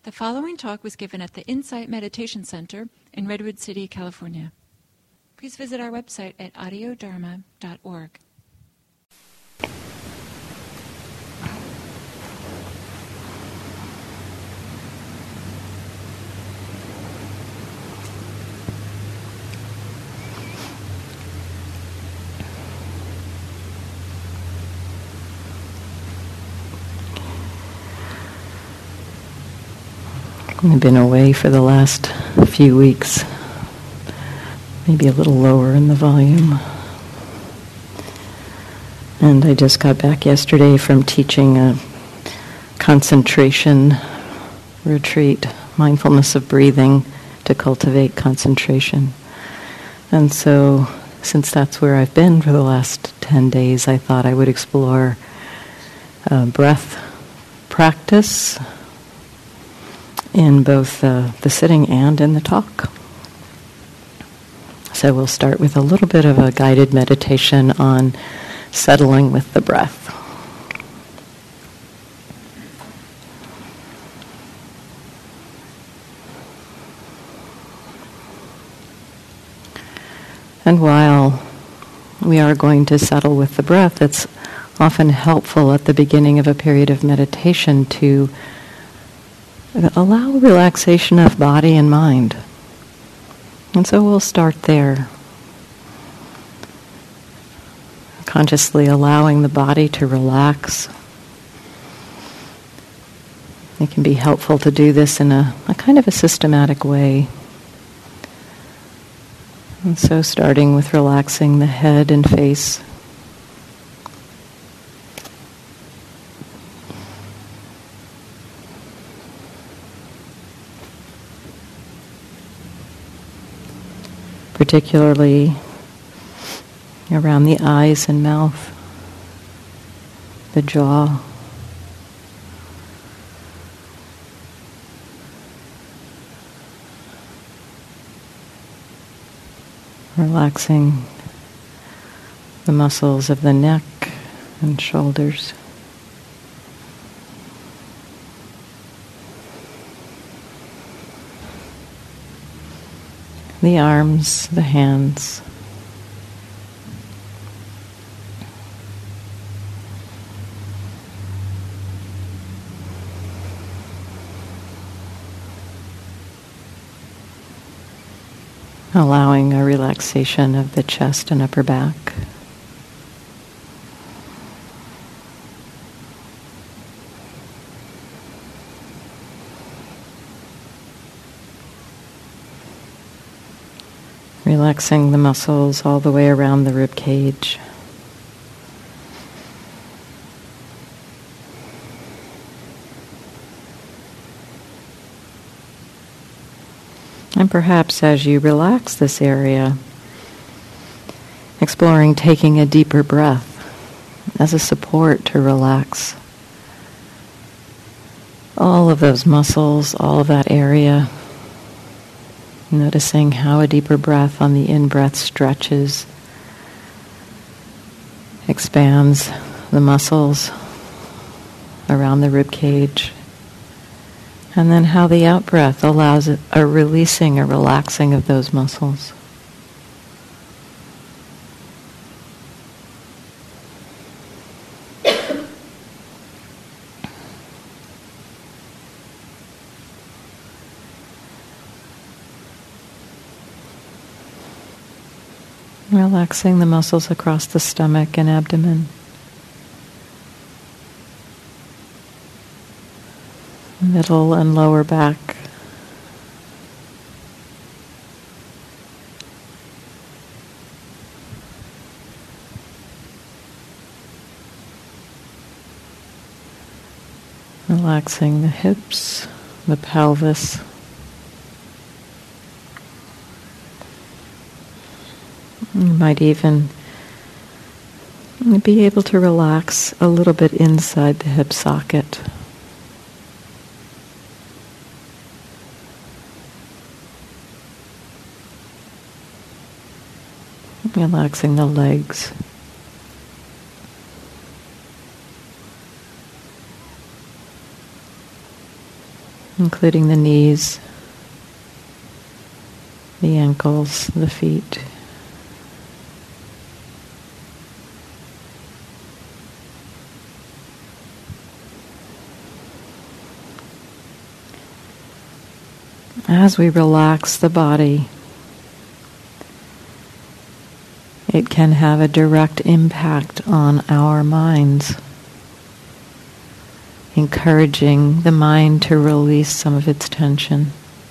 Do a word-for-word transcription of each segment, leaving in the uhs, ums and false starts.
The following talk was given at the Insight Meditation Center in Redwood City, California. Please visit our website at audio dharma dot org. I've been away for the last few weeks, maybe a little lower in the volume. And I just got back yesterday from teaching a concentration retreat, mindfulness of breathing to cultivate concentration. And so, since that's where I've been for the last ten days, I thought I would explore uh, breath practice in both uh, the sitting and in the talk. So we'll start with a little bit of a guided meditation on settling with the breath. And while we are going to settle with the breath, it's often helpful at the beginning of a period of meditation to allow relaxation of body and mind. And so we'll start there. Consciously allowing the body to relax. It can be helpful to do this in a, a kind of a systematic way. And so starting with relaxing the head and face. Particularly around the eyes and mouth, the jaw. Relaxing the muscles of the neck and shoulders. The arms, the hands. Allowing a relaxation of the chest and upper back. Relaxing the muscles all the way around the rib cage. And perhaps as you relax this area, exploring taking a deeper breath as a support to relax all of those muscles, all of that area. Noticing how a deeper breath on the in-breath stretches, expands the muscles around the rib cage. And then how the out-breath allows a releasing, a relaxing of those muscles. Relaxing the muscles across the stomach and abdomen. Middle and lower back. Relaxing the hips, the pelvis. You might even be able to relax a little bit inside the hip socket. Relaxing the legs. including the knees, the ankles, the feet. As we relax the body, it can have a direct impact on our minds, encouraging the mind to release some of its tension.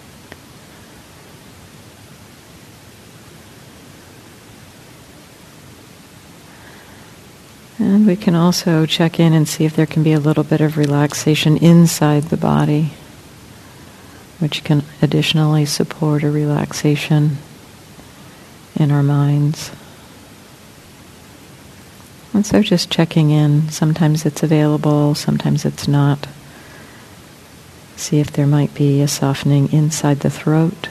And we can also check in and see if there can be a little bit of relaxation inside the body, which can additionally support a relaxation in our minds. And so just checking in, sometimes it's available, sometimes it's not. See if there might be a softening inside the throat.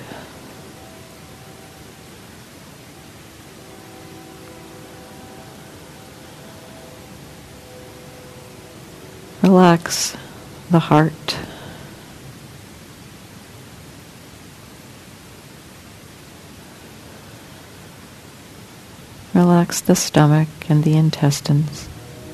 Relax the heart. Relax the stomach and the intestines.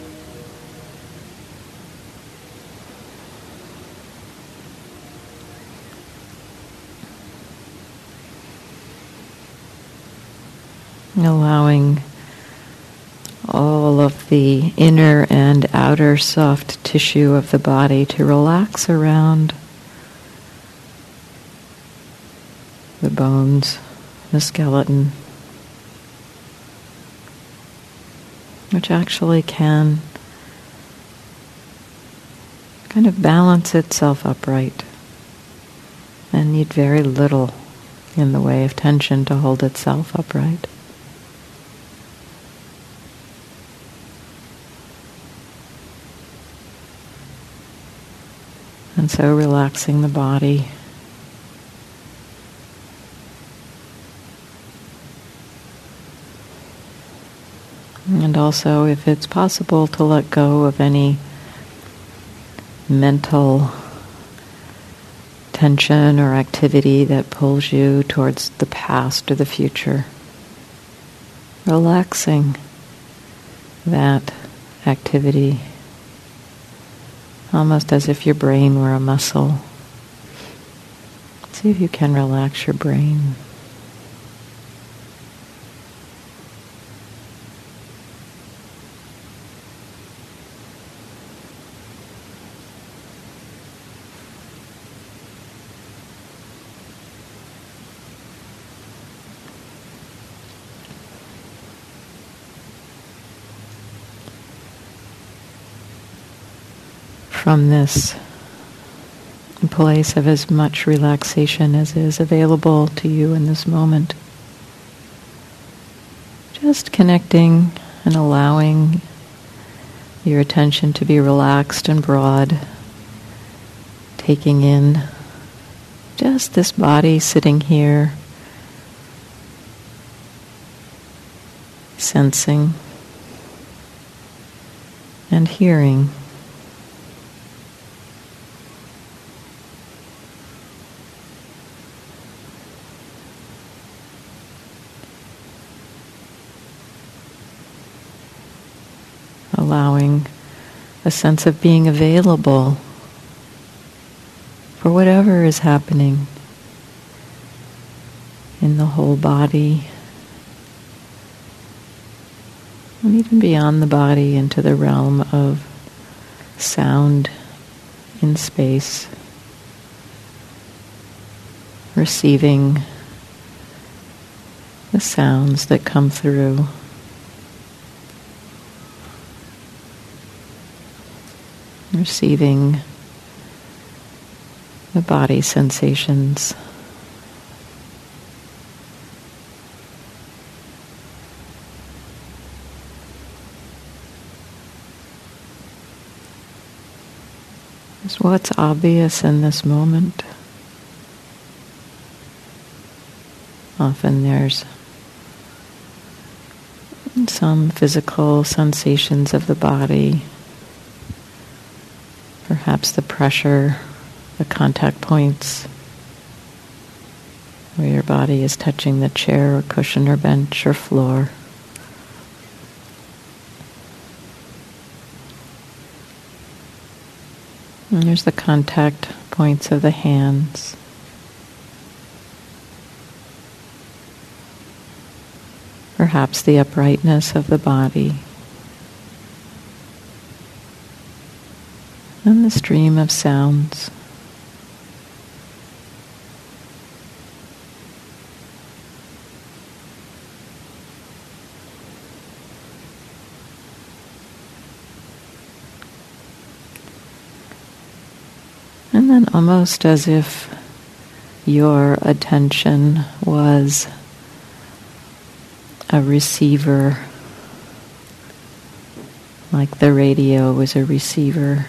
Allowing all of the inner and outer soft tissue of the body to relax around the bones, the skeleton, which actually can kind of balance itself upright and need very little in the way of tension to hold itself upright. And so relaxing the body. And also, if it's possible, to let go of any mental tension or activity that pulls you towards the past or the future. Relaxing that activity, almost as if your brain were a muscle. See if you can relax your brain. From this place of as much relaxation as is available to you in this moment, just connecting and allowing your attention to be relaxed and broad, taking in just this body sitting here, sensing and hearing. Allowing a sense of being available for whatever is happening in the whole body, and even beyond the body into the realm of sound in space, receiving the sounds that come through. Receiving the body sensations. Just what's obvious in this moment. Often there's some physical sensations of the body. Perhaps the pressure the contact points where your body is touching the chair or cushion or bench or floor. And there's the contact points of the hands. Perhaps the uprightness of the body. And the stream of sounds. And then almost as if your attention was a receiver, like the radio was a receiver,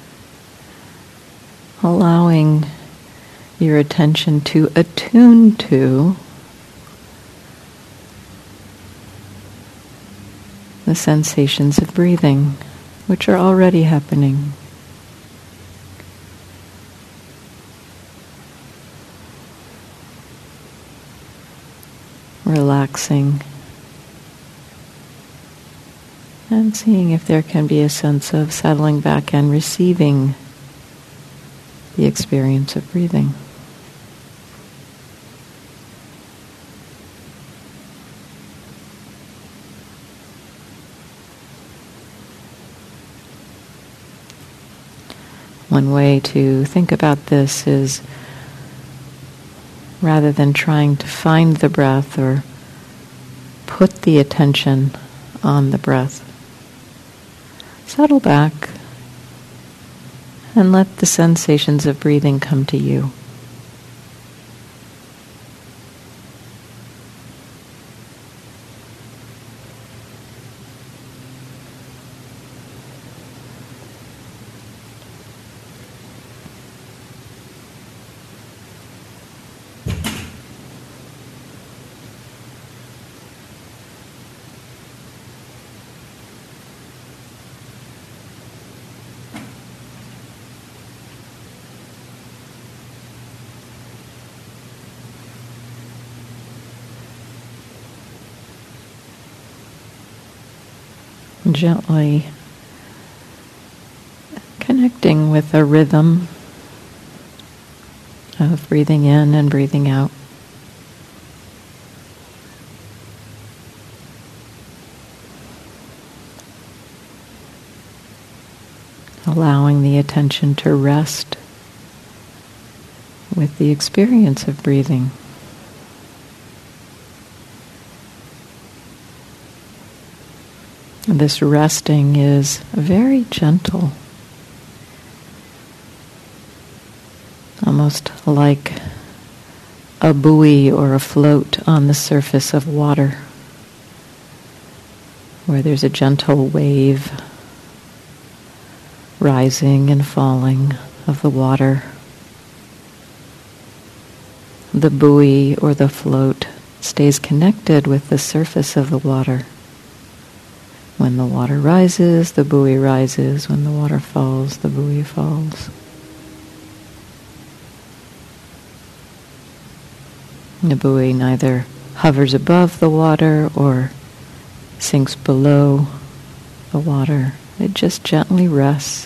allowing your attention to attune to the sensations of breathing, which are already happening. Relaxing and seeing if there can be a sense of settling back and receiving the experience of breathing. One way to think about this is, rather than trying to find the breath or put the attention on the breath, settle back and let the sensations of breathing come to you. Gently connecting with a rhythm of breathing in and breathing out. Allowing the attention to rest with the experience of breathing. This resting is very gentle, almost like a buoy or a float on the surface of water, where there's a gentle wave rising and falling of the water. The buoy or the float stays connected with the surface of the water. When the water rises, the buoy rises. When the water falls, the buoy falls. The buoy neither hovers above the water or sinks below the water. It just gently rests.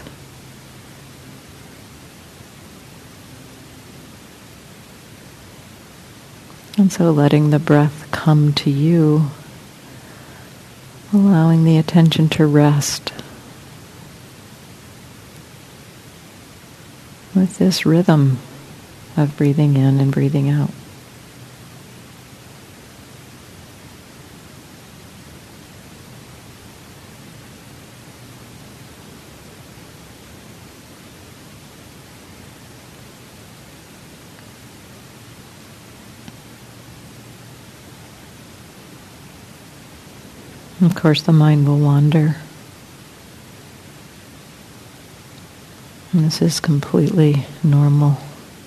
And so letting the breath come to you, allowing the attention to rest with this rhythm of breathing in and breathing out. Of course, the mind will wander. And this is completely normal.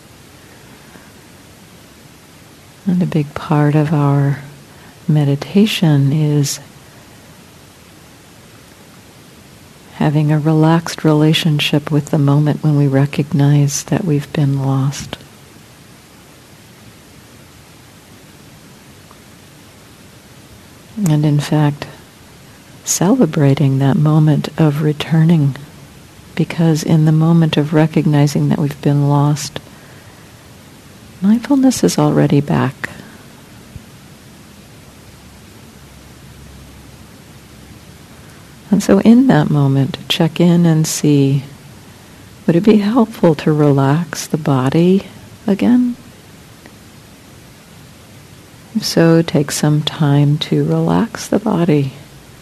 And a big part of our meditation is having a relaxed relationship with the moment when we recognize that we've been lost. And in fact, celebrating that moment of returning, because in the moment of recognizing that we've been lost, mindfulness is already back. And so in that moment, check in and see, would it be helpful to relax the body again? If so, take some time to relax the body.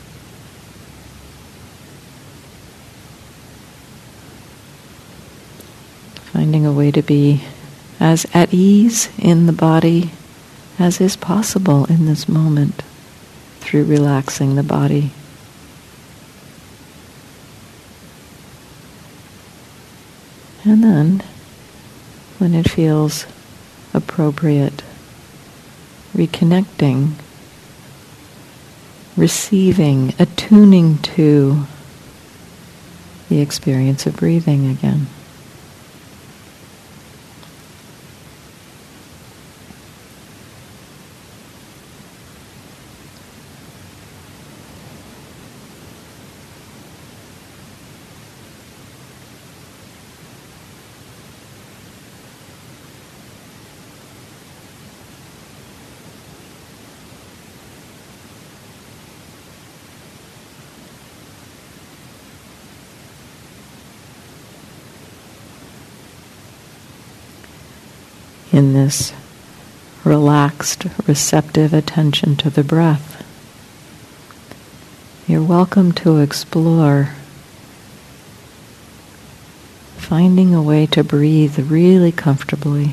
Finding a way to be as at ease in the body as is possible in this moment through relaxing the body. And then, when it feels appropriate, reconnecting, receiving, attuning to the experience of breathing again. In this relaxed, receptive attention to the breath, you're welcome to explore finding a way to breathe really comfortably.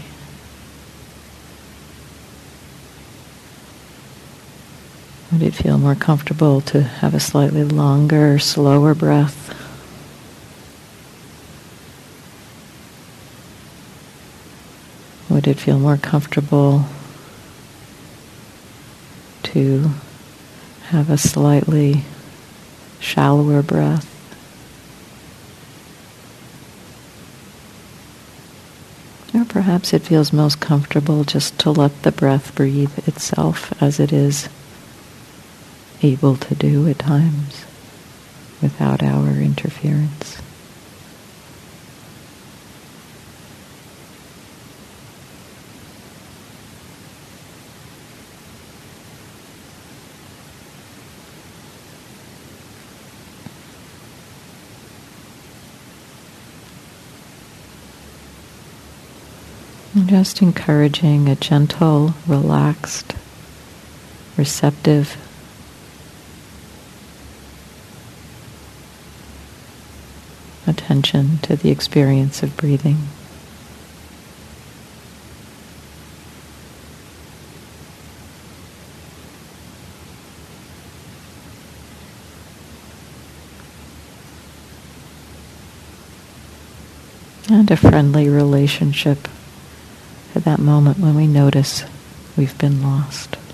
Would it feel more comfortable to have a slightly longer, slower breath? Would it feel more comfortable to have a slightly shallower breath? Or perhaps it feels most comfortable just to let the breath breathe itself as it is able to do at times without our interference. And just encouraging a gentle, relaxed, receptive attention to the experience of breathing. And a friendly relationship at that moment when we notice we've been lost.